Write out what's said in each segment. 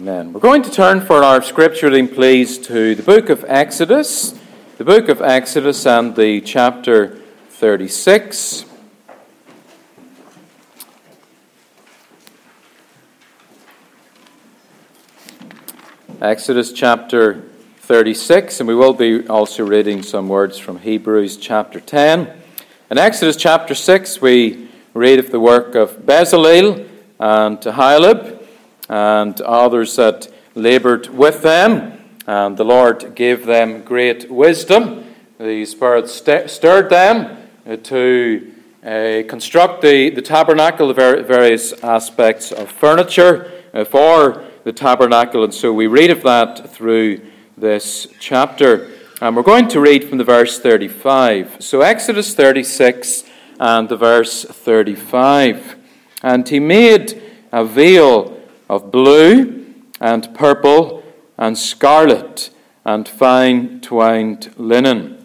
Amen. We're going to turn for our scripture reading, please, to the book of Exodus. The book of Exodus and the chapter 36. Exodus chapter 36, and we will be also reading some words from Hebrews chapter 10. In Exodus chapter 6, we read of the work of Bezalel and Aholiab and others that laboured with them, and the Lord gave them great wisdom. The Spirit stirred them to construct the tabernacle, the various aspects of furniture for the tabernacle, and so we read of that through this chapter. And we're going to read from the verse 35. So Exodus 36 and the verse 35. And he made a veil of blue and purple and scarlet and fine twined linen.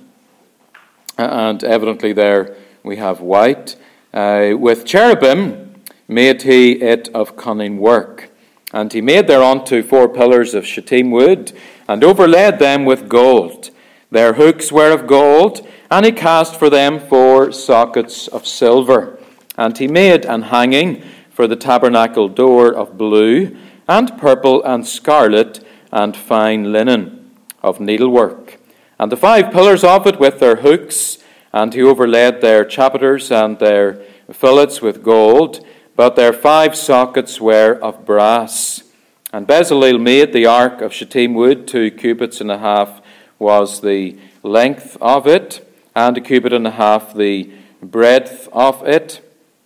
And evidently there we have white. With cherubim made he it of cunning work. And he made thereunto 4 pillars of shittim wood, and overlaid them with gold. Their hooks were of gold, and he cast for them 4 sockets of silver. And he made an hanging for the tabernacle door of blue, and purple, and scarlet, and fine linen, of needlework. And the 5 pillars of it with their hooks, and he overlaid their chapiters and their fillets with gold, but their 5 sockets were of brass. And Bezalel made the ark of shittim wood, 2 cubits and a half was the length of it, and 1 cubit and a half the breadth of it,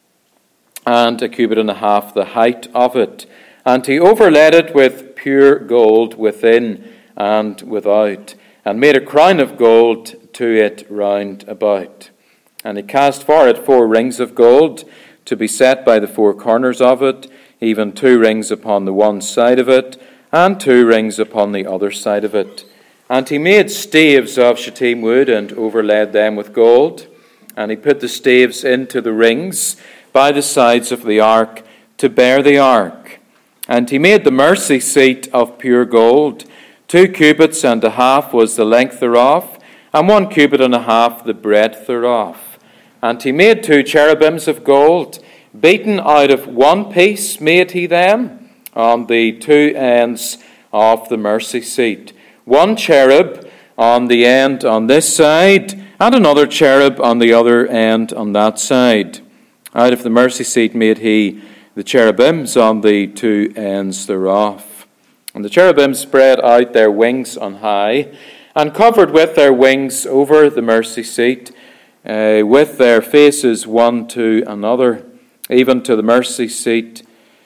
and 1 cubit and a half the height of it. And he overlaid it with pure gold within and without, and made a crown of gold to it round about. And he cast for it 4 rings of gold, to be set by the 4 corners of it, even 2 rings upon the one side of it, and 2 rings upon the other side of it. And he made staves of shittim wood, and overlaid them with gold. And he put the staves into the rings by the sides of the ark, to bear the ark. And he made the mercy seat of pure gold. 2 cubits and a half was the length thereof, and 1 cubit and a half the breadth thereof. And he made 2 cherubims of gold, beaten out of 1 piece made he them, on the 2 ends of the mercy seat. 1 cherub on the end on this side, and another cherub on the other end on that side. Out of the mercy seat made he the cherubims on the 2 ends thereof. And the cherubims spread out their wings on high, and covered with their wings over the mercy seat, with their faces one to another, even to the mercy seat,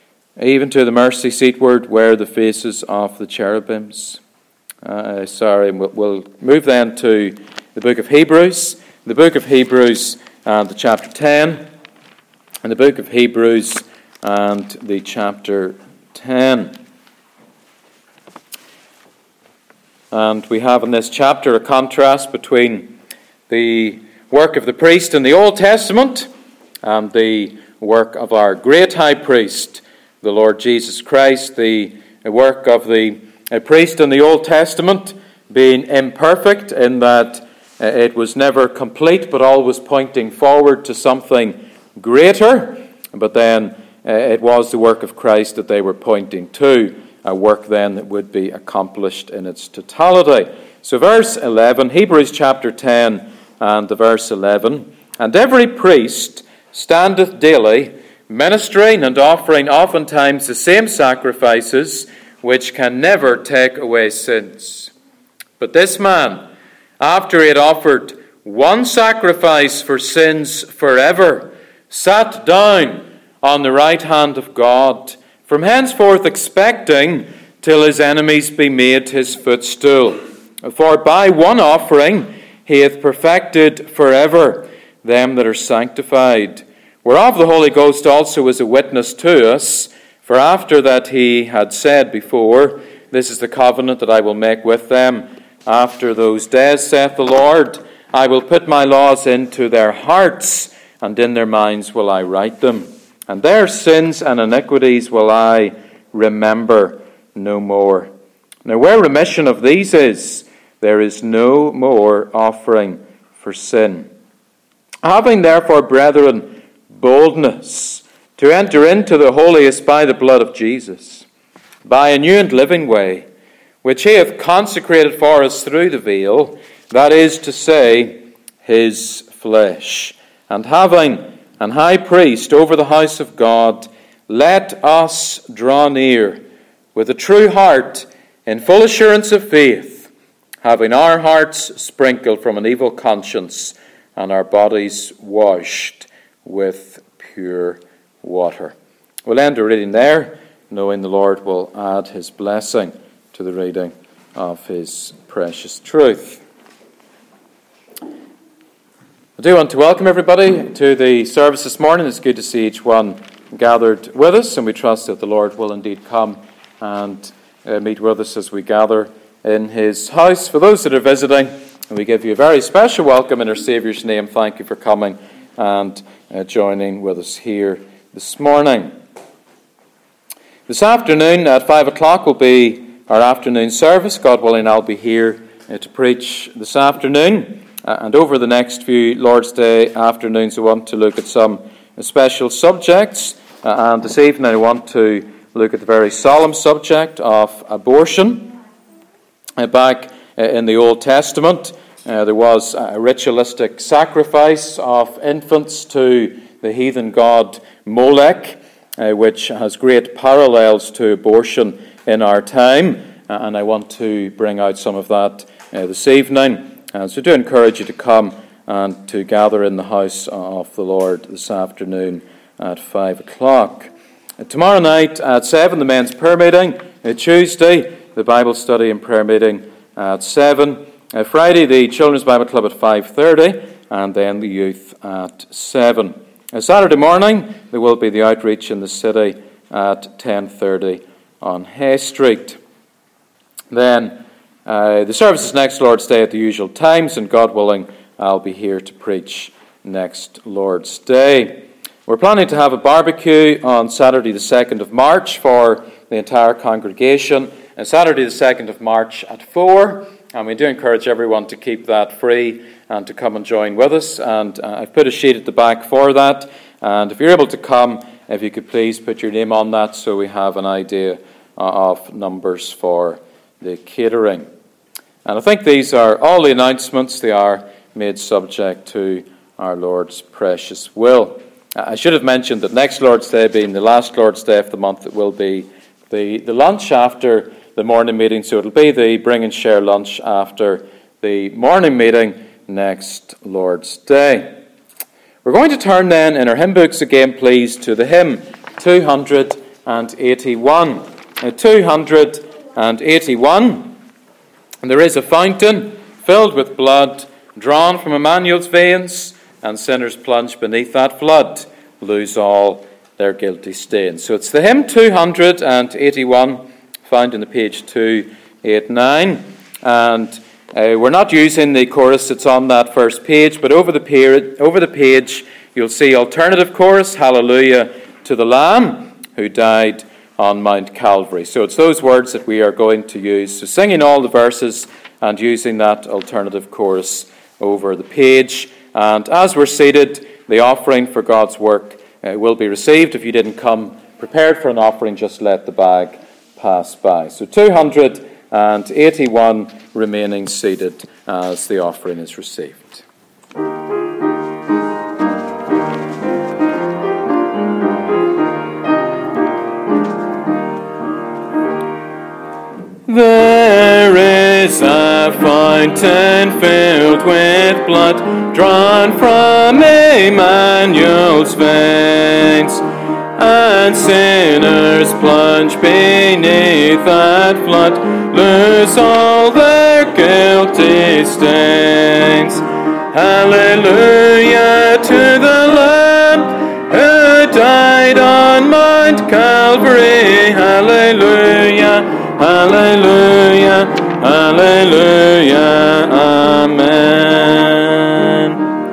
seatward were the faces of the cherubims. We'll move then to the book of Hebrews. The book of Hebrews and the chapter 10. And the book of Hebrews and the chapter 10. And we have in this chapter a contrast between the work of the priest in the Old Testament and the work of our great high priest, the Lord Jesus Christ. The work of the priest in the Old Testament being imperfect in that it was never complete, but always pointing forward to something greater. But then it was the work of Christ that they were pointing to, a work then that would be accomplished in its totality. So verse 11, Hebrews chapter 10 and the verse 11, and every priest standeth daily, ministering and offering oftentimes the same sacrifices, which can never take away sins. But this man, after he had offered 1 sacrifice for sins forever, sat down on the right hand of God, from henceforth expecting till his enemies be made his footstool. For by 1 offering he hath perfected forever them that are sanctified, whereof the Holy Ghost also is a witness to us. For after that he had said before, This is the covenant that I will make with them after those days, saith the Lord. I will put my laws into their hearts, and in their minds will I write them. And their sins and iniquities will I remember no more. Now where remission of these is, there is no more offering for sin. Having therefore, brethren, boldness to enter into the holiest by the blood of Jesus, by a new and living way, which he hath consecrated for us through the veil, that is to say, his flesh. And having an high priest over the house of God, let us draw near with a true heart in full assurance of faith, having our hearts sprinkled from an evil conscience and our bodies washed with pure water. We'll end our reading there, knowing the Lord will add his blessing to the reading of his precious truth. I do want to welcome everybody to the service this morning. It's good to see each one gathered with us, and we trust that the Lord will indeed come and meet with us as we gather in his house. For those that are visiting, we give you a very special welcome in our Saviour's name. Thank you for coming and joining with us here this morning. This afternoon at 5 o'clock will be our afternoon service. God willing, I'll be here to preach this afternoon. And over the next few Lord's Day afternoons, I want to look at some special subjects. And this evening, I want to look at the very solemn subject of abortion. Back in the Old Testament, there was a ritualistic sacrifice of infants to the heathen god Molech, which has great parallels to abortion in our time. And I want to bring out some of that this evening. So do encourage you to come and to gather in the house of the Lord this afternoon at 5 o'clock. Tomorrow night at 7, the men's prayer meeting. Tuesday, the Bible study and prayer meeting at 7. Friday, the Children's Bible Club at 5:30, and then the youth at 7. Saturday morning, there will be the outreach in the city at 10:30 on Hay Street. Then the service is next Lord's Day at the usual times, and God willing, I'll be here to preach next Lord's Day. We're planning to have a barbecue on Saturday the 2nd of March for the entire congregation, and Saturday the 2nd of March at 4, and we do encourage everyone to keep that free and to come and join with us, and I've put a sheet at the back for that, and if you're able to come, if you could please put your name on that so we have an idea of numbers for the catering. And I think these are all the announcements. They are made subject to our Lord's precious will. I should have mentioned that next Lord's Day, being the last Lord's Day of the month, it will be the lunch after the morning meeting. So it'll be the bring and share lunch after the morning meeting next Lord's Day. We're going to turn then in our hymn books again, please, to the hymn 281. 281. And there is a fountain filled with blood, drawn from Emmanuel's veins, and sinners plunged beneath that flood lose all their guilty stains. So it's the hymn 281, found in the page 289. And we're not using the chorus that's on that first page, but over the page you'll see alternative chorus, Hallelujah to the Lamb who died on Mount Calvary. So it's those words that we are going to use. So singing all the verses and using that alternative chorus over the page. And as we're seated, the offering for God's work will be received. If you didn't come prepared for an offering, just let the bag pass by. So 281 remaining seated as the offering is received. There is a fountain filled with blood, drawn from Emmanuel's veins, and sinners plunge beneath that flood, lose all their guilty stains. Hallelujah to the Lamb who died on Mount Calvary. Hallelujah. Hallelujah, hallelujah, amen.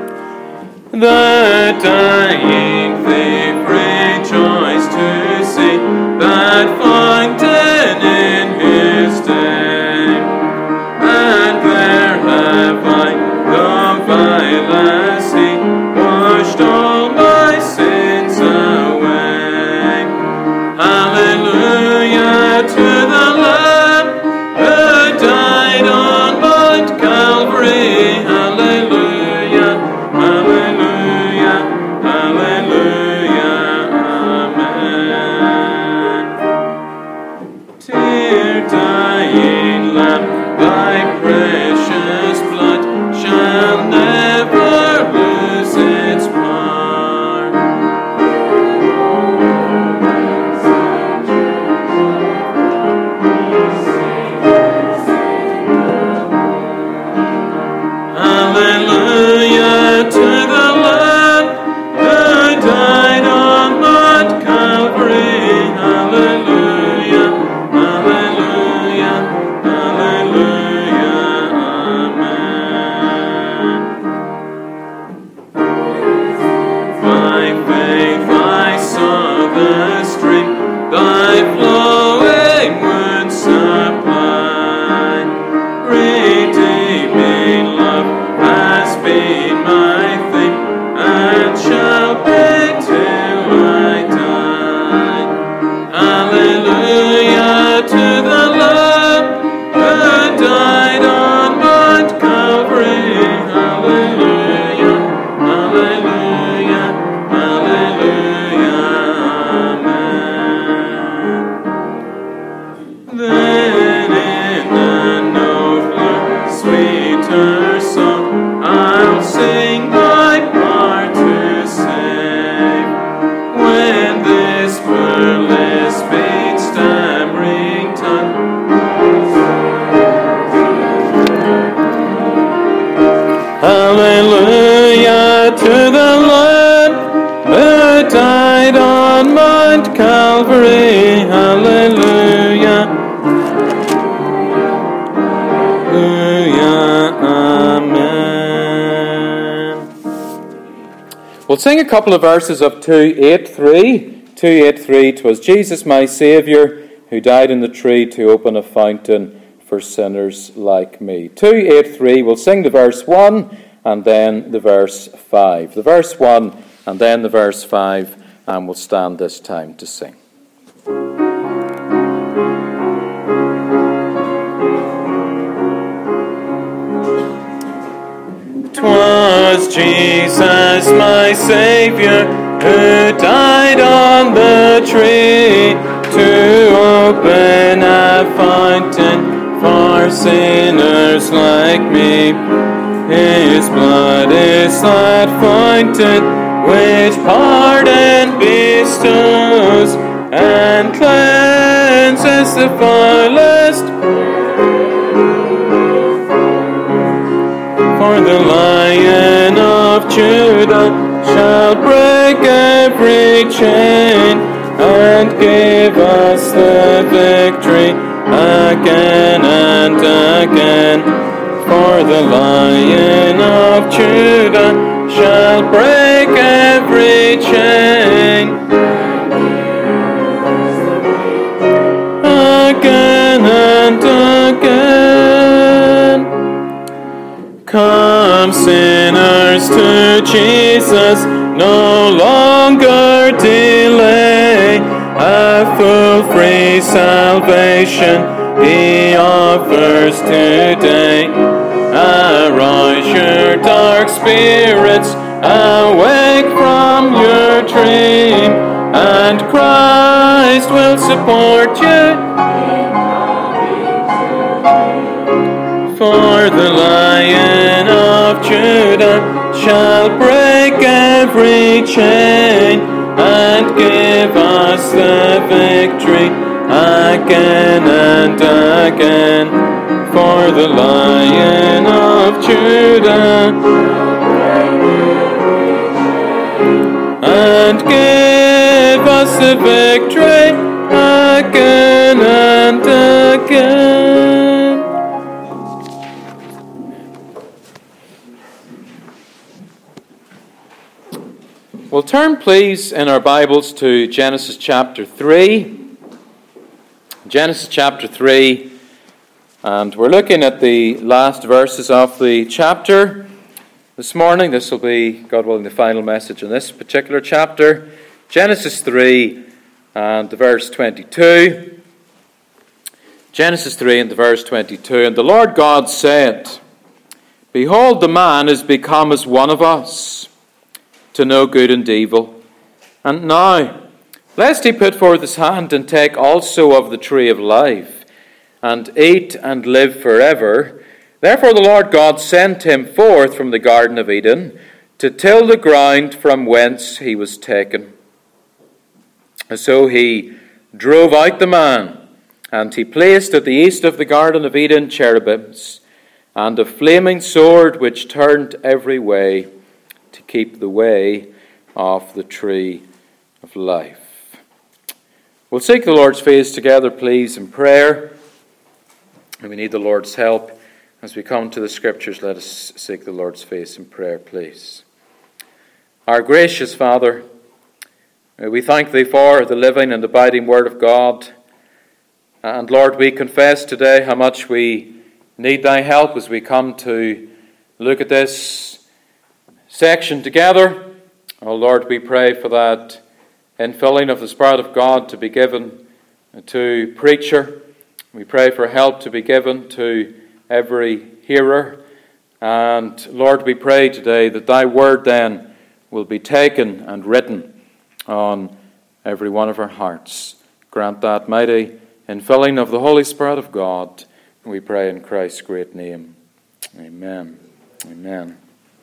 The dying thief rejoiced to see that fountain sing a couple of verses of 283. 283, 'twas Jesus my Saviour who died on the tree to open a fountain for sinners like me. 283, we'll sing the verse 1 and then the verse 5. The verse 1 and then the verse 5, and we'll stand this time to sing. 'Twas Jesus my Saviour who died on the tree to open a fountain for sinners like me. His blood is that fountain which pardon bestows and cleanses the foulest. For the Lion of Judah shall break every chain and give us the victory again and again. For the Lion of Judah shall break every chain again and again. Come, sinners, to Jesus, no longer delay. A full free salvation He offers today. Arise, your dark spirits, awake from your dream, and Christ will support you. For the Lion of Judah shall break every chain and give us the victory again and again. For the Lion of Judah and give us the victory again and again. We'll turn, please, in our Bibles to Genesis chapter 3. Genesis chapter 3, and we're looking at the last verses of the chapter this morning. This will be, God willing, the final message in this particular chapter. Genesis 3 and the verse 22. Genesis 3 and the verse 22. And the Lord God said, Behold, the man is become as one of us, to know good and evil. And now, lest he put forth his hand and take also of the tree of life, and eat and live forever. Therefore the Lord God sent him forth from the Garden of Eden to till the ground from whence he was taken. And so he drove out the man, and he placed at the east of the Garden of Eden cherubims, and a flaming sword which turned every way, to keep the way of the tree of life. We'll seek the Lord's face together, please, in prayer. And we need the Lord's help as we come to the Scriptures. Let us seek the Lord's face in prayer, please. Our gracious Father, we thank Thee for the living and abiding Word of God. And Lord, we confess today how much we need Thy help as we come to look at this section together. Oh Lord, we pray for that infilling of the Spirit of God to be given to preacher. We pray for help to be given to every hearer. And Lord, we pray today that Thy word then will be taken and written on every one of our hearts. Grant that mighty infilling of the Holy Spirit of God. We pray in Christ's great name. Amen. Amen.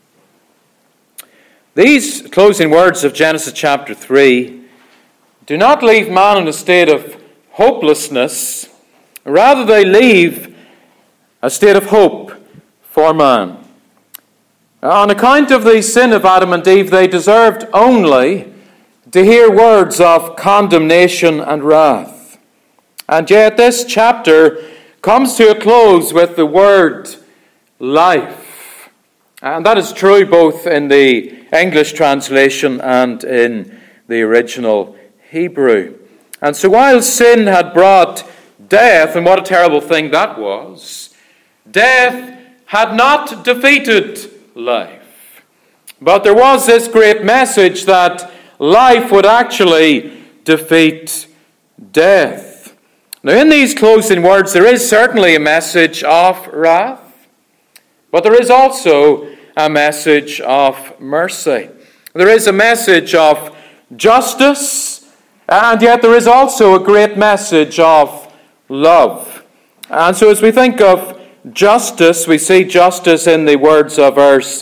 These closing words of Genesis chapter 3 do not leave man in a state of hopelessness. Rather, they leave a state of hope for man. On account of the sin of Adam and Eve, they deserved only to hear words of condemnation and wrath. And yet this chapter comes to a close with the word life. And that is true both in the English translation and in the original Hebrew. And so while sin had brought death, and what a terrible thing that was, death had not defeated life. But there was this great message that life would actually defeat death. Now, in these closing words, there is certainly a message of wrath, but there is also a message of mercy. There is a message of justice, and yet there is also a great message of love. And so as we think of justice, we see justice in the words of verse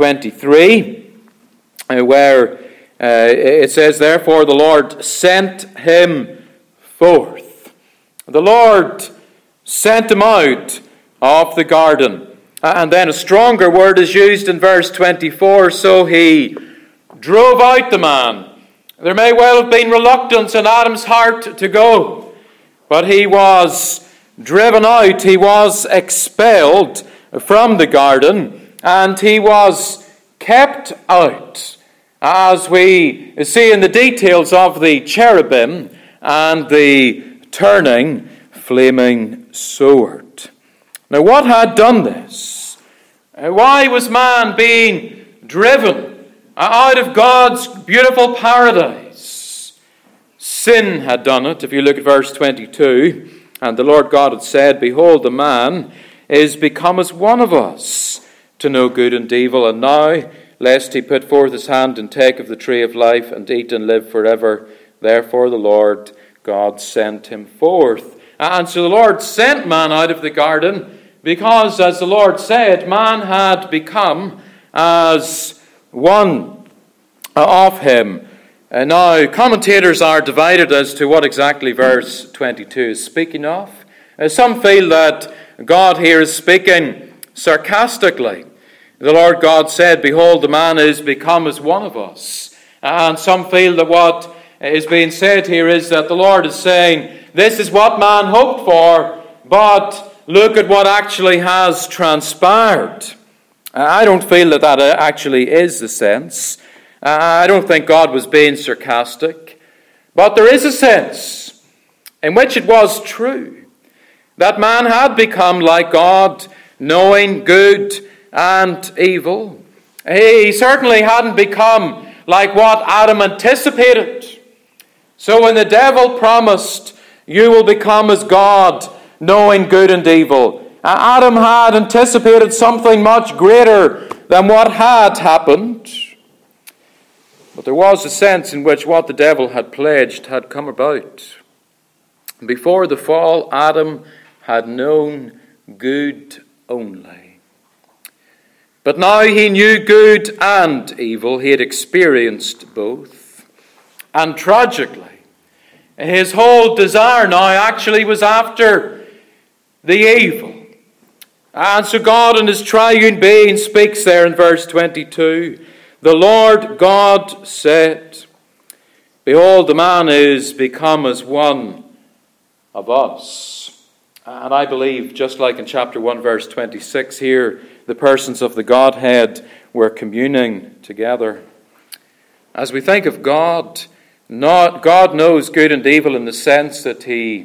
23, where it says, "Therefore the Lord sent him forth." The Lord sent him out of the garden. And then a stronger word is used in verse 24, "So he drove out the man." There may well have been reluctance in Adam's heart to go, but he was driven out, he was expelled from the garden, and he was kept out, as we see in the details of the cherubim and the turning flaming sword. Now, what had done this? Why was man being driven out of God's beautiful paradise? Sin had done it. If you look at verse 22, "And the Lord God had said, Behold, the man is become as one of us, to know good and evil. And now, lest he put forth his hand and take of the tree of life, and eat and live forever. Therefore the Lord God sent him forth." And so the Lord sent man out of the garden, because, as the Lord said, man had become as one of him. And now, commentators are divided as to what exactly verse 22 is speaking of. Some feel that God here is speaking sarcastically. The Lord God said, "Behold, the man is become as one of us." And some feel that what is being said here is that the Lord is saying, this is what man hoped for, but look at what actually has transpired. I don't feel that that actually is the sense. I don't think God was being sarcastic. But there is a sense in which it was true that man had become like God, knowing good and evil. He certainly hadn't become like what Adam anticipated. So when the devil promised, "You will become as God, knowing good and evil," Adam had anticipated something much greater than what had happened. But there was a sense in which what the devil had pledged had come about. Before the fall, Adam had known good only. But now he knew good and evil. He had experienced both. And tragically, his whole desire now actually was after the evil. And so God in his triune being speaks there in verse 22. "The Lord God said, Behold, the man is become as one of us." And I believe, just like in chapter 1, verse 26 here, the persons of the Godhead were communing together. As we think of God, God knows good and evil in the sense that he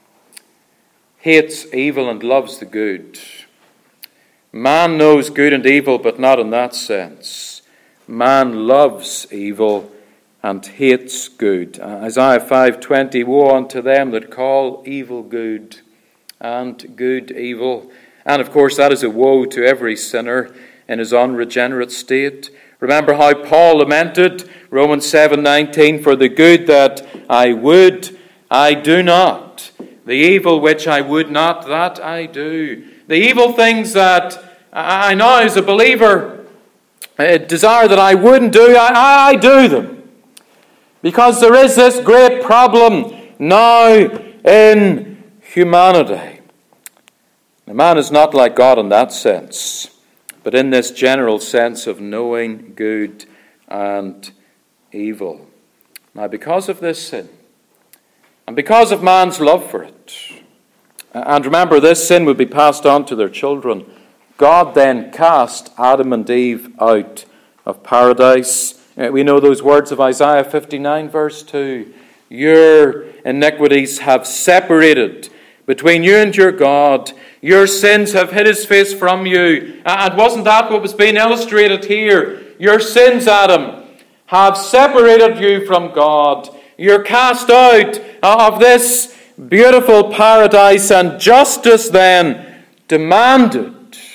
hates evil and loves the good. Man knows good and evil, but not in that sense. Man loves evil and hates good. Isaiah 5:20, "Woe unto them that call evil good and good evil." And of course that is a woe to every sinner in his unregenerate state. Remember how Paul lamented, Romans 7:19, "For the good that I would, I do not. The evil which I would not, that I do." The evil things that I now as a believer desire that I wouldn't do, I do them. Because there is this great problem now in humanity. The man is not like God in that sense, but in this general sense of knowing good and evil. Now, because of this sin, and because of man's love for it, and remember, this sin would be passed on to their children, God then cast Adam and Eve out of paradise. We know those words of Isaiah 59 verse 2. Your iniquities have separated between you and your God. Your sins have hid his face from you. And wasn't that what was being illustrated here? Your sins, Adam, have separated you from God. You're cast out of this beautiful paradise, and justice then demanded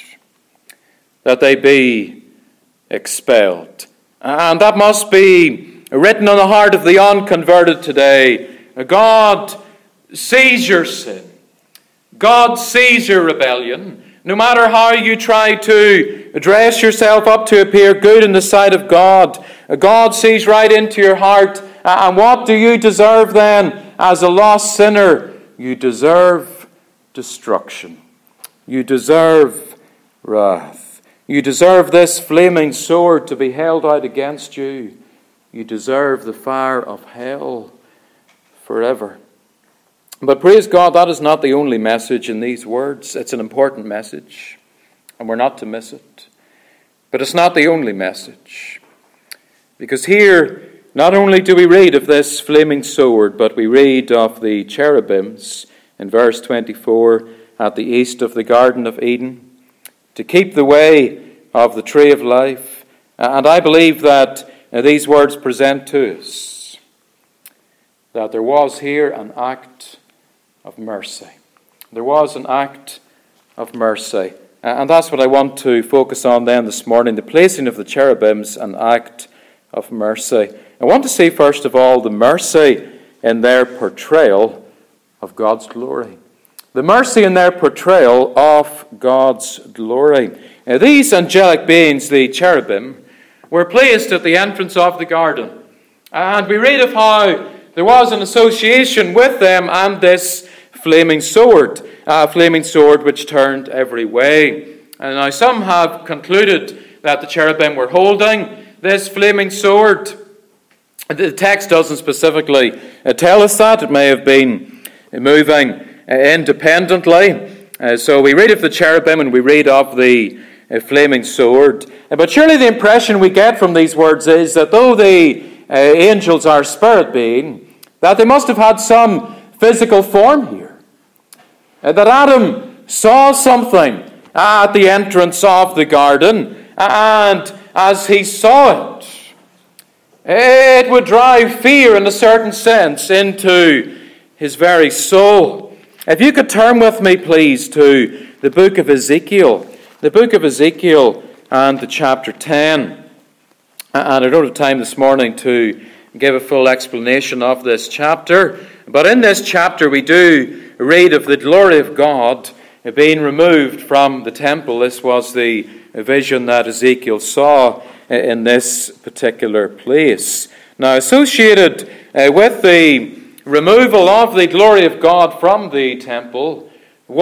that they be expelled. And that must be written on the heart of the unconverted today. God sees your sin. God sees your rebellion. No matter how you try to dress yourself up to appear good in the sight of God, God sees right into your heart. And what do you deserve then as a lost sinner? You deserve destruction. You deserve wrath. You deserve this flaming sword to be held out against you. You deserve the fire of hell forever. But praise God, that is not the only message in these words. It's an important message, and we're not to miss it. But it's not the only message. Because here, not only do we read of this flaming sword, but we read of the cherubims in verse 24 at the east of the Garden of Eden to keep the way of the tree of life. And I believe that these words present to us that there was here an act of mercy. There was an act of mercy. And that's what I want to focus on then this morning, the placing of the cherubims, an act of mercy. I want to see first of all the mercy in their portrayal of God's glory. The mercy in their portrayal of God's glory. Now, these angelic beings, the cherubim, were placed at the entrance of the garden. And we read of how there was an association with them and this flaming sword, a flaming sword which turned every way. And now some have concluded that the cherubim were holding this flaming sword. The text doesn't specifically tell us that. It may have been moving independently. So we read of the cherubim and we read of the flaming sword. But surely the impression we get from these words is that though the angels are spirit being, that they must have had some physical form here. That Adam saw something at the entrance of the garden, and as he saw it, it would drive fear in a certain sense into his very soul. If you could turn with me, please, to the book of Ezekiel. The book of Ezekiel and the chapter 10. And I don't have time this morning to give a full explanation of this chapter. But in this chapter we do read of the glory of God being removed from the temple. This was the vision that Ezekiel saw in this particular place. Now, associated with the removal of the glory of God from the temple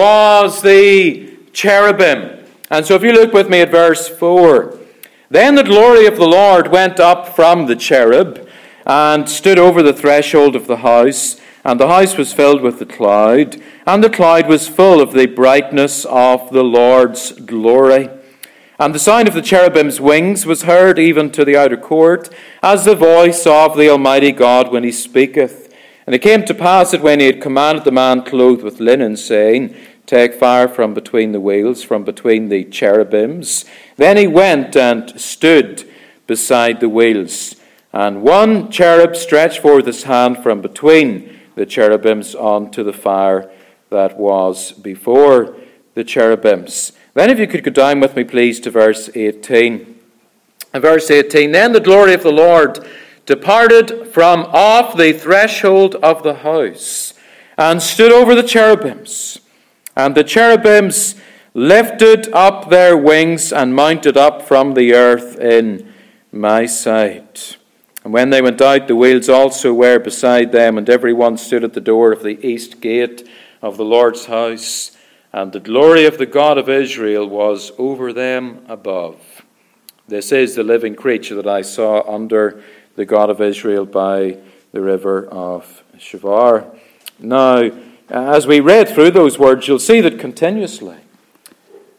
was the cherubim. And so if you look with me at verse 4. Then the glory of the Lord went up from the cherub and stood over the threshold of the house, and the house was filled with the cloud, and the cloud was full of the brightness of the Lord's glory. And the sound of the cherubim's wings was heard even to the outer court, as the voice of the Almighty God when he speaketh. And it came to pass that when he had commanded the man clothed with linen, saying, Take fire from between the wheels, from between the cherubims, then he went and stood beside the wheels. And one cherub stretched forth his hand from between the cherubims onto the fire that was before the cherubims. Then if you could go down with me, please, to verse 18. In verse 18, Then the glory of the Lord departed from off the threshold of the house, and stood over the cherubims. And the cherubims lifted up their wings and mounted up from the earth in my sight. And when they went out, the wheels also were beside them, and every one stood at the door of the east gate of the Lord's house. And the glory of the God of Israel was over them above. This is the living creature that I saw under the God of Israel by the river of Chebar. Now, as we read through those words, you'll see that continuously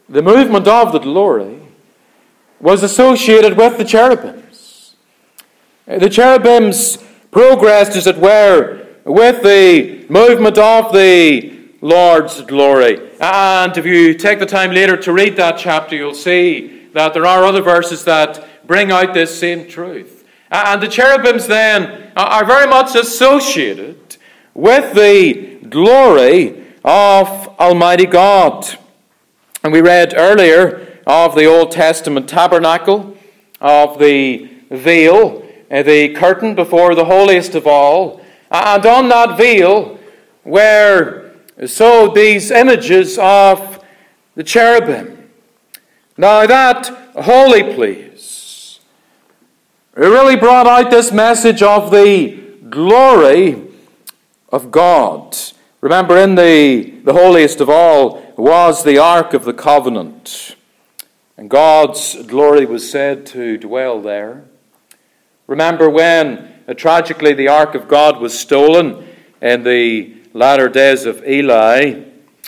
the movement of the glory was associated with the cherubims. The cherubims progressed, as it were, with the movement of the Lord's glory. And if you take the time later to read that chapter, you'll see that there are other verses that bring out this same truth. And the cherubims then are very much associated with the glory of Almighty God. And we read earlier of the Old Testament tabernacle, of the veil, the curtain before the holiest of all. And on that veil were sewed these images of the cherubim. Now that holy place really brought out this message of the glory of God. Remember, in the holiest of all was the Ark of the Covenant. And God's glory was said to dwell there. Remember when, tragically, the Ark of God was stolen in the latter days of Eli.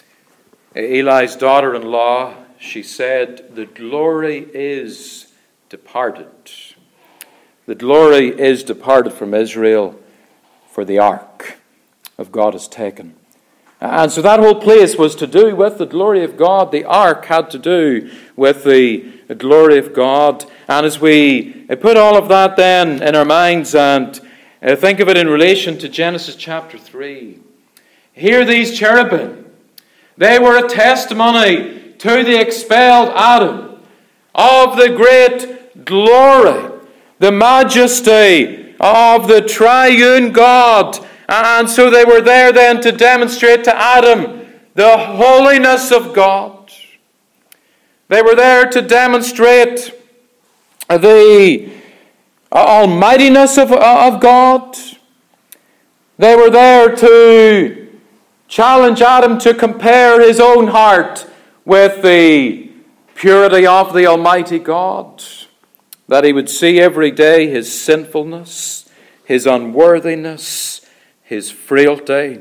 Eli's daughter-in-law, she said, "The glory is departed. The glory is departed from Israel, for the Ark of God is taken." And so that whole place was to do with the glory of God. The ark had to do with the glory of God. And as we put all of that then in our minds and think of it in relation to Genesis chapter 3, here these cherubim, they were a testimony to the expelled Adam of the great glory, the majesty of the triune God. And so they were there then to demonstrate to Adam the holiness of God. They were there to demonstrate the almightiness of God. They were there to challenge Adam to compare his own heart with the purity of the Almighty God, that he would see every day his sinfulness, his unworthiness, his frailty.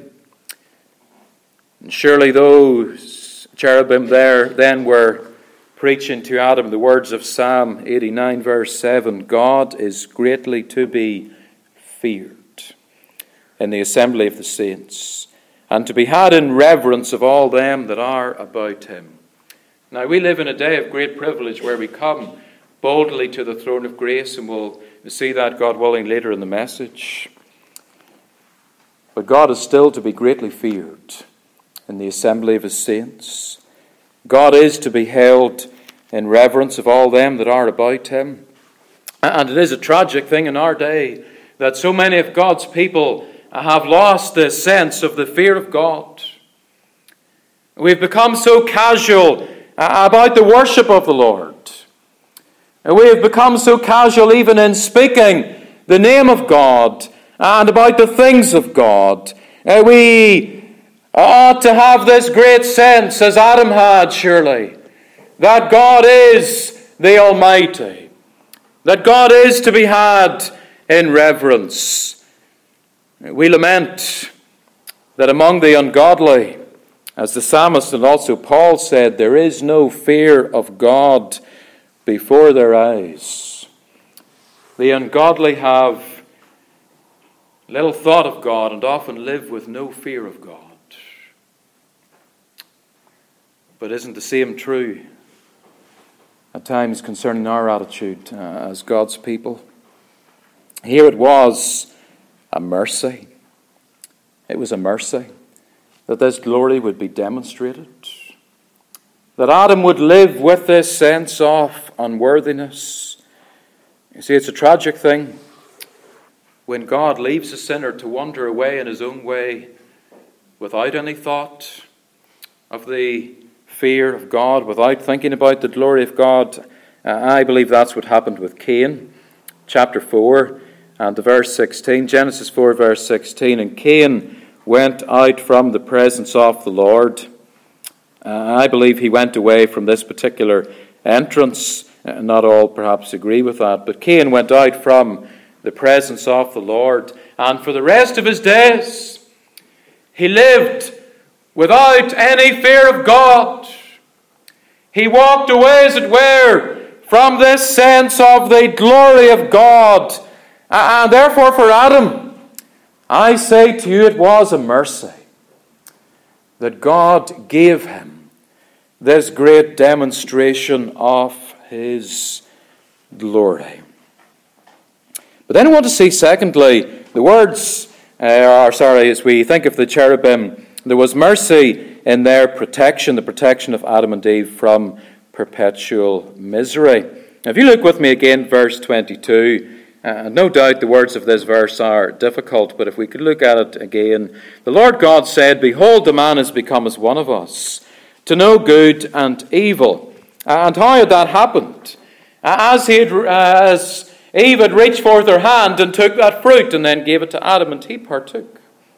And surely those cherubim there then were preaching to Adam the words of Psalm 89 verse 7, "God is greatly to be feared in the assembly of the saints, and to be had in reverence of all them that are about him." Now we live in a day of great privilege where we come boldly to the throne of grace, and we'll see that, God willing, later in the message. But God is still to be greatly feared in the assembly of his saints. God is to be held in reverence of all them that are about him. And it is a tragic thing in our day that so many of God's people have lost this sense of the fear of God. We've become so casual about the worship of the Lord. We have become so casual even in speaking the name of God and about the things of God. We ought to have this great sense, as Adam had surely, that God is the Almighty, that God is to be had in reverence. We lament that among the ungodly, as the psalmist and also Paul said, there is no fear of God before their eyes. The ungodly have little thought of God and often live with no fear of God. But isn't the same true at times concerning our attitude as God's people? Here it was a mercy. It was a mercy that this glory would be demonstrated, that Adam would live with this sense of unworthiness. You see, it's a tragic thing when God leaves a sinner to wander away in his own way without any thought of the fear of God, without thinking about the glory of God. I believe that's what happened with Cain. Chapter 4 and verse 16. Genesis 4 verse 16. "And Cain went out from the presence of the Lord." I believe he went away from this particular entrance. Not all perhaps agree with that. But Cain went out from the presence of the Lord, and for the rest of his days he lived without any fear of God. He walked away, as it were, from this sense of the glory of God. And therefore for Adam, I say to you, it was a mercy that God gave him this great demonstration of his glory. But then I want to see, secondly, the words, as we think of the cherubim, there was mercy in their protection, the protection of Adam and Eve from perpetual misery. Now, if you look with me again, verse 22, no doubt the words of this verse are difficult, but if we could look at it again. The Lord God said, "Behold, the man is become as one of us, to know good and evil." And how had that happened? As Eve had reached forth her hand and took that fruit and then gave it to Adam, and he partook.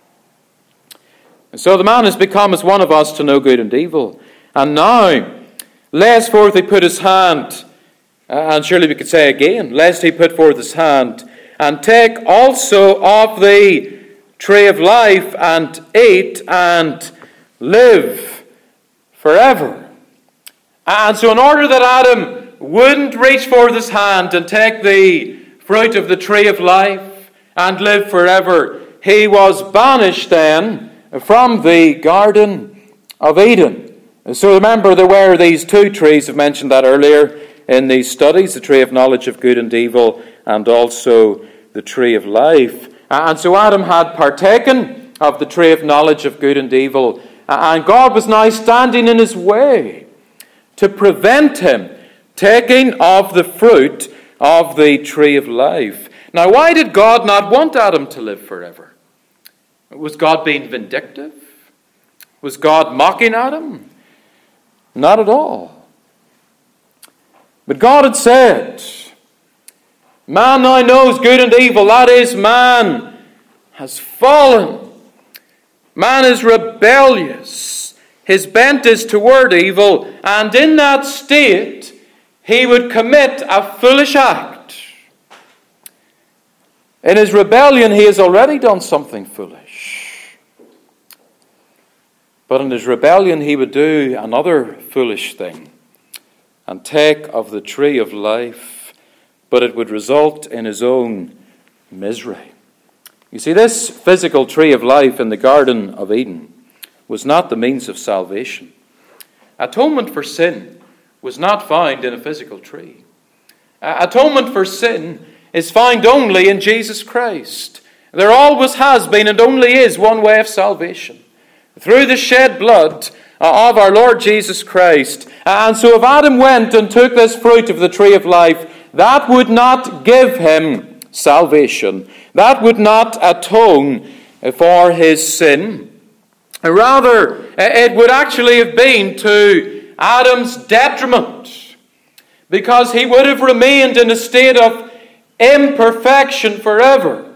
And so the man has become as one of us to know good and evil. And now, lest forth he put his hand, and surely we could say again, lest he put forth his hand, and take also of the tree of life, and eat, and live forever. And so in order that Adam wouldn't reach forth his hand and take the fruit of the tree of life and live forever, he was banished then from the Garden of Eden. So remember, there were these two trees, I've mentioned that earlier in these studies, the tree of knowledge of good and evil and also the tree of life. And so Adam had partaken of the tree of knowledge of good and evil, and God was now standing in his way to prevent him taking of the fruit of the tree of life. Now, why did God not want Adam to live forever? Was God being vindictive? Was God mocking Adam? Not at all. But God had said, man now knows good and evil. That is, man has fallen. Man is rebellious. His bent is toward evil. And in that state, he would commit a foolish act. In his rebellion, he has already done something foolish. But in his rebellion, he would do another foolish thing and take of the tree of life, but it would result in his own misery. You see, this physical tree of life in the Garden of Eden was not the means of salvation. Atonement for sin was not found in a physical tree. Atonement for sin is found only in Jesus Christ. There always has been and only is one way of salvation, through the shed blood of our Lord Jesus Christ. And so if Adam went and took this fruit of the tree of life, that would not give him salvation. That would not atone for his sin. Rather, it would actually have been to Adam's detriment, because he would have remained in a state of imperfection forever.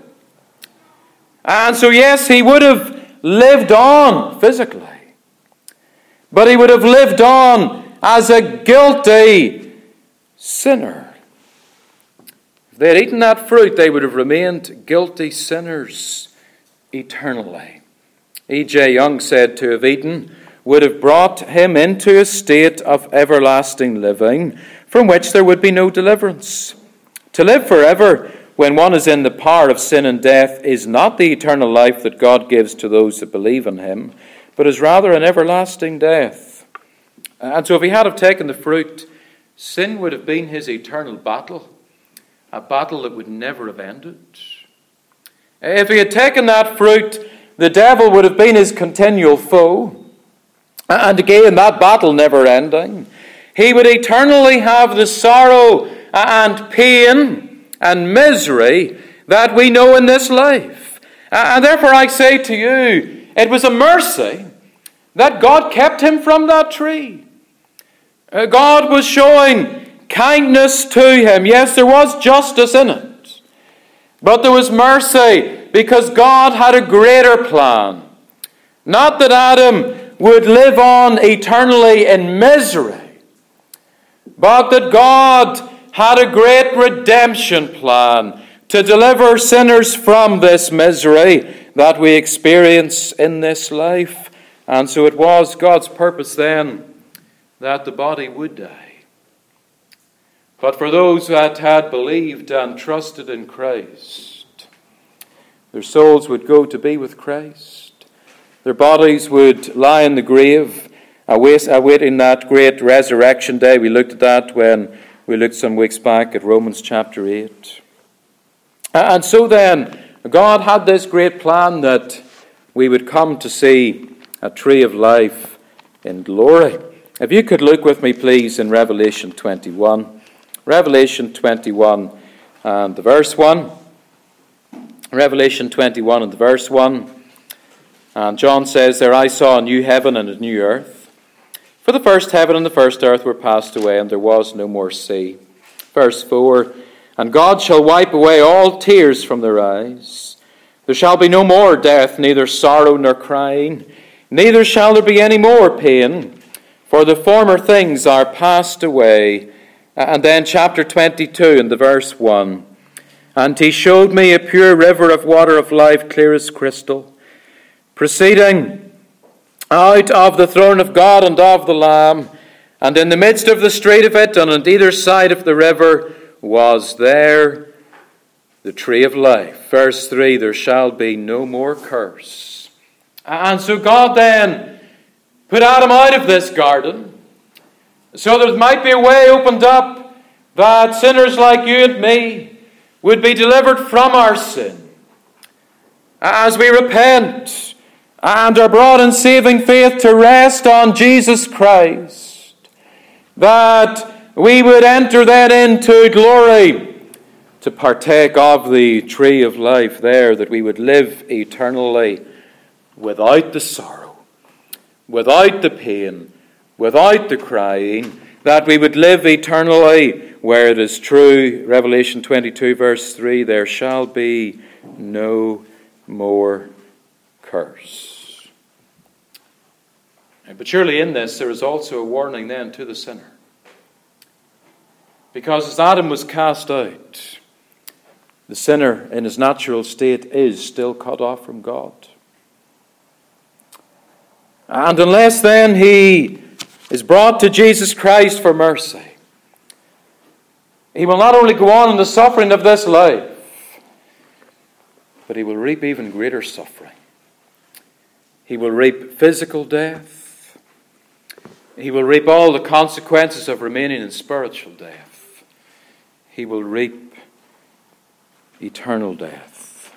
And so, yes, he would have lived on physically, but he would have lived on as a guilty sinner. If they had eaten that fruit, they would have remained guilty sinners eternally. E.J. Young said to have eaten would have brought him into a state of everlasting living from which there would be no deliverance. To live forever when one is in the power of sin and death is not the eternal life that God gives to those that believe in him, but is rather an everlasting death. And so if he had have taken the fruit, sin would have been his eternal battle, a battle that would never have ended. If he had taken that fruit, the devil would have been his continual foe, and again that battle never ending. He would eternally have the sorrow and pain and misery that we know in this life. And therefore I say to you, it was a mercy that God kept him from that tree. God was showing kindness to him. Yes, there was justice in it, but there was mercy because God had a greater plan. Not that Adam would live on eternally in misery, but that God had a great redemption plan to deliver sinners from this misery that we experience in this life. And so it was God's purpose then that the body would die. But for those that had believed and trusted in Christ, their souls would go to be with Christ. Their bodies would lie in the grave, awaiting that great resurrection day. We looked at that when we looked some weeks back at Romans chapter 8. And so then, God had this great plan that we would come to see a tree of life in glory. If you could look with me, please, in Revelation 21. Revelation 21 and the verse 1. Revelation 21 and the verse 1. And John says there, I saw a new heaven and a new earth. For the first heaven and the first earth were passed away, and there was no more sea. Verse 4. And God shall wipe away all tears from their eyes. There shall be no more death, neither sorrow nor crying, neither shall there be any more pain, for the former things are passed away. And then chapter 22 and the verse 1. And he showed me a pure river of water of life, clear as crystal, proceeding out of the throne of God and of the Lamb. And in the midst of the street of it, and on either side of the river, was there the tree of life. Verse 3, there shall be no more curse. And so God then put Adam out of this garden, so there might be a way opened up that sinners like you and me would be delivered from our sin. As we repent and are brought in saving faith to rest on Jesus Christ, that we would enter then into glory to partake of the tree of life there, that we would live eternally without the sorrow, without the pain, without the crying, that we would live eternally where it is true. Revelation 22 verse 3, there shall be no more curse. But surely in this there is also a warning then to the sinner. Because as Adam was cast out, the sinner in his natural state is still cut off from God. And unless then he is brought to Jesus Christ for mercy, he will not only go on in the suffering of this life, but he will reap even greater suffering. He will reap physical death. He will reap all the consequences of remaining in spiritual death. He will reap eternal death.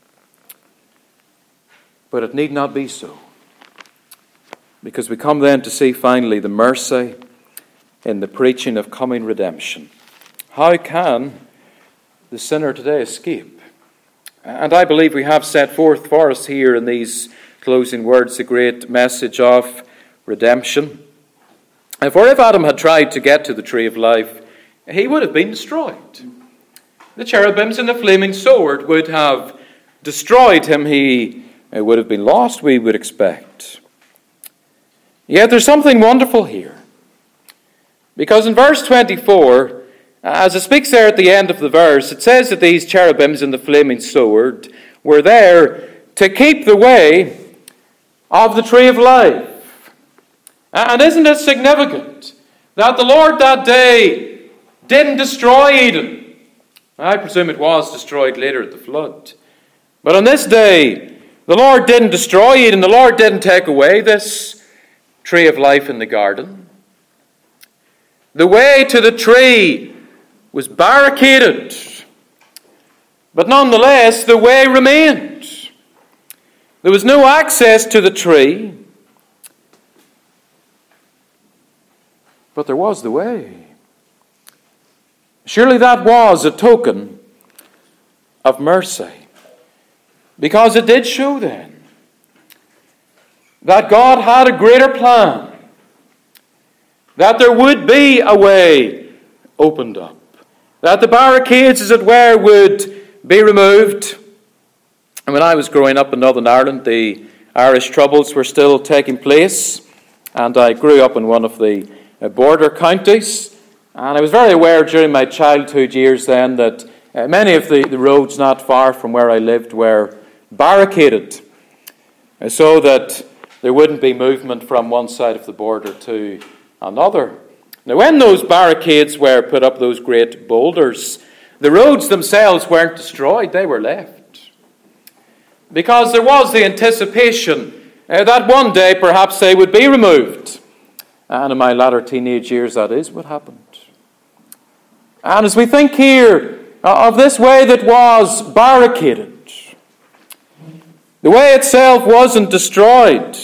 But it need not be so, because we come then to see finally the mercy in the preaching of coming redemption. How can the sinner today escape? And I believe we have set forth for us here in these closing words the great message of redemption. For if Adam had tried to get to the tree of life, he would have been destroyed. The cherubims and the flaming sword would have destroyed him. He would have been lost, we would expect. Yet there's something wonderful here. Because in verse 24, as it speaks there at the end of the verse, it says that these cherubims and the flaming sword were there to keep the way of the tree of life. And isn't it significant that the Lord that day didn't destroy Eden? I presume it was destroyed later at the flood. But on this day, the Lord didn't destroy Eden. The Lord didn't take away this tree of life in the garden. The way to the tree was barricaded. But nonetheless, the way remained. There was no access to the tree. But there was the way. Surely that was a token of mercy. Because it did show then that God had a greater plan. That there would be a way opened up. That the barricades, as it were, would be removed. And when I was growing up in Northern Ireland, the Irish Troubles were still taking place. And I grew up in one of the border counties. And I was very aware during my childhood years then that many of the roads not far from where I lived were barricaded, so that there wouldn't be movement from one side of the border to another. Now, when those barricades were put up, those great boulders, the roads themselves weren't destroyed, they were left. Because there was the anticipation that one day perhaps they would be removed. And in my latter teenage years, that is what happened. And as we think here of this way that was barricaded, the way itself wasn't destroyed,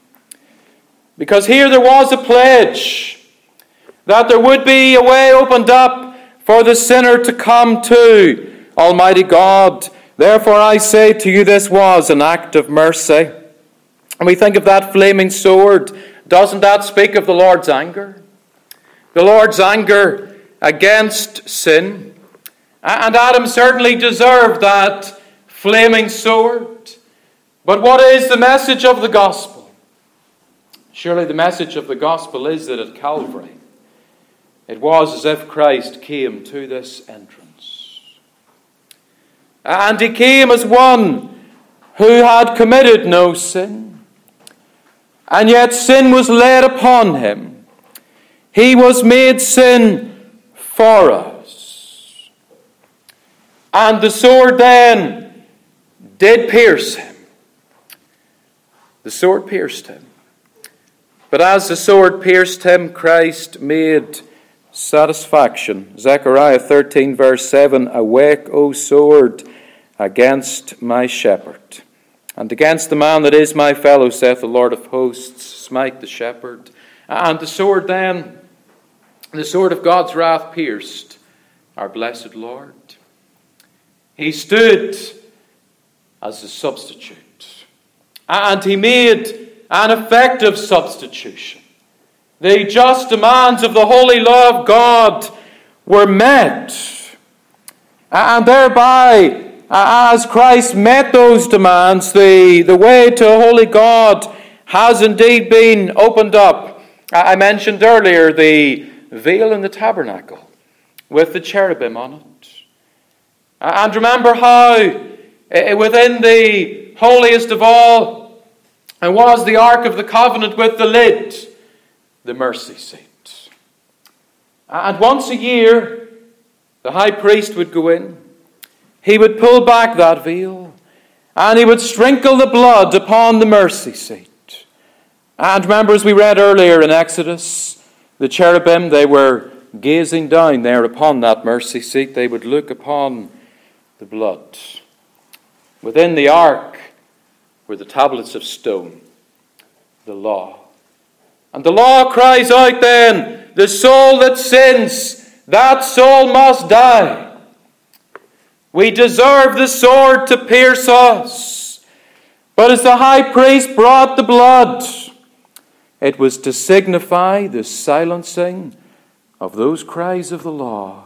because here there was a pledge that there would be a way opened up for the sinner to come to Almighty God. Therefore I say to you, this was an act of mercy. And we think of that flaming sword. Doesn't that speak of the Lord's anger? The Lord's anger against sin. And Adam certainly deserved that flaming sword. But what is the message of the gospel? Surely the message of the gospel is that at Calvary, it was as if Christ came to this entrance. And he came as one who had committed no sin. And yet sin was laid upon him. He was made sin for us. And the sword then did pierce him. The sword pierced him. But as the sword pierced him, Christ made satisfaction. Zechariah 13 verse 7, awake, O sword, against my shepherd, and against the man that is my fellow, saith the Lord of hosts, smite the shepherd. And the sword then, the sword of God's wrath pierced our blessed Lord. He stood as a substitute. And he made an effective substitution. The just demands of the holy law of God were met. And thereby, as Christ met those demands, the way to a holy God has indeed been opened up. I mentioned earlier the veil in the tabernacle with the cherubim on it. And remember how within the holiest of all, and was the Ark of the Covenant with the lid, the mercy seat. And once a year, the high priest would go in. He would pull back that veil, and he would sprinkle the blood upon the mercy seat. And remember, as we read earlier in Exodus, the cherubim, they were gazing down there upon that mercy seat. They would look upon the blood. Within the ark were the tablets of stone, the law. And the law cries out then, the soul that sins, that soul must die. We deserve the sword to pierce us. But as the high priest brought the blood, it was to signify the silencing of those cries of the law.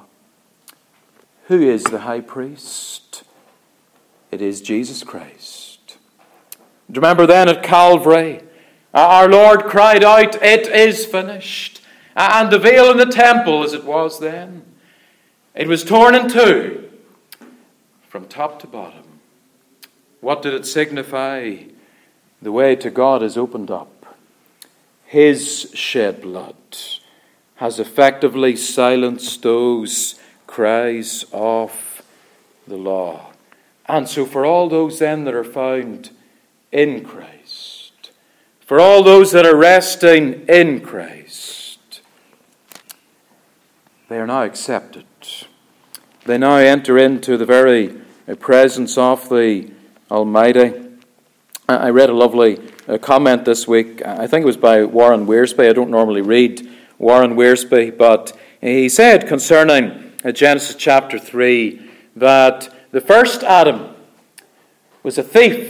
Who is the high priest? It is Jesus Christ. Remember then at Calvary, our Lord cried out, it is finished. And the veil in the temple, as it was then, it was torn in two from top to bottom. What did it signify? The way to God is opened up. His shed blood has effectively silenced those cries of the law. And so for all those then that are found in Christ, for all those that are resting in Christ, they are now accepted. They now enter into the very presence of the Almighty. I read a lovely comment this week. I think it was by Warren Wiersbe. I don't normally read Warren Wiersbe, but he said concerning Genesis chapter 3 that the first Adam was a thief.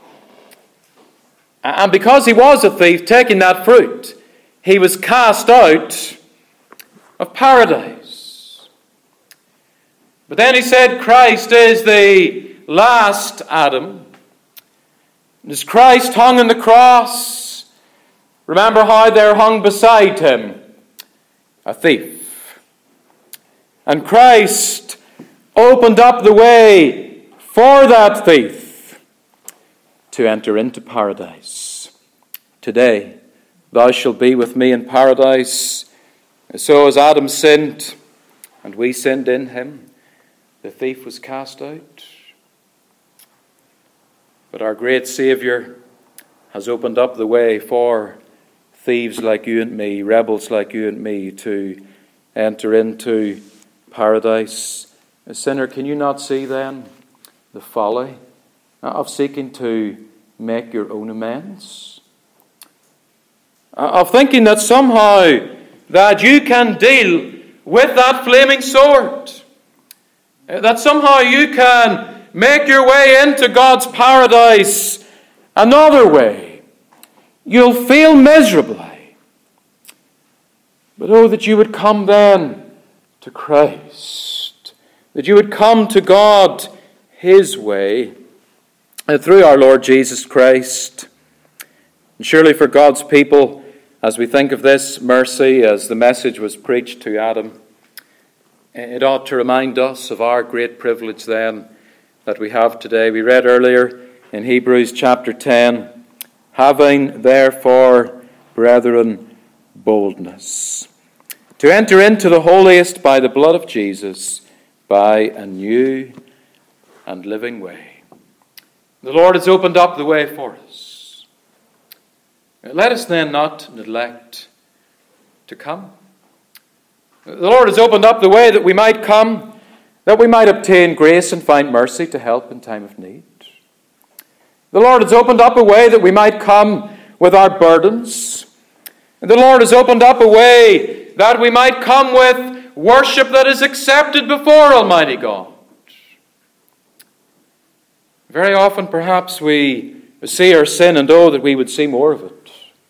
And because he was a thief, taking that fruit, he was cast out of paradise. But then he said Christ is the last Adam. As Christ hung on the cross, remember how there hung beside him a thief. And Christ opened up the way for that thief to enter into paradise. Today, thou shalt be with me in paradise. So as Adam sinned, and we sinned in him, the thief was cast out. But our great Saviour has opened up the way for thieves like you and me, rebels like you and me, to enter into paradise. A sinner, can you not see then the folly of seeking to make your own amends? Of thinking that somehow that you can deal with that flaming sword. That somehow you can make your way into God's paradise another way. You'll fail miserably. But oh, that you would come then to Christ. That you would come to God His way through our Lord Jesus Christ. And surely for God's people, as we think of this mercy, as the message was preached to Adam, it ought to remind us of our great privilege then that we have today. We read earlier in Hebrews chapter 10, having therefore, brethren, boldness to enter into the holiest by the blood of Jesus, by a new and living way. The Lord has opened up the way for us. Let us then not neglect to come. The Lord has opened up the way that we might come, that we might obtain grace and find mercy to help in time of need. The Lord has opened up a way that we might come with our burdens. And the Lord has opened up a way that we might come with worship that is accepted before Almighty God. Very often, perhaps, we see our sin and oh, that we would see more of it.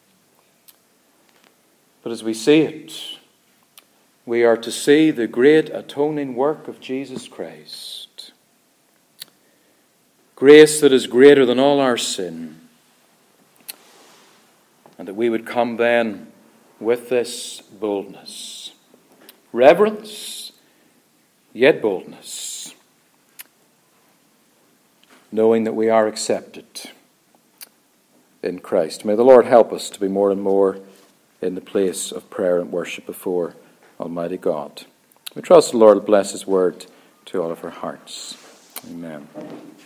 But as we see it, we are to see the great atoning work of Jesus Christ. Grace that is greater than all our sin. And that we would come then with this boldness. Reverence, yet boldness. Knowing that we are accepted in Christ. May the Lord help us to be more and more in the place of prayer and worship before Almighty God. We trust the Lord will bless His word to all of our hearts. Amen.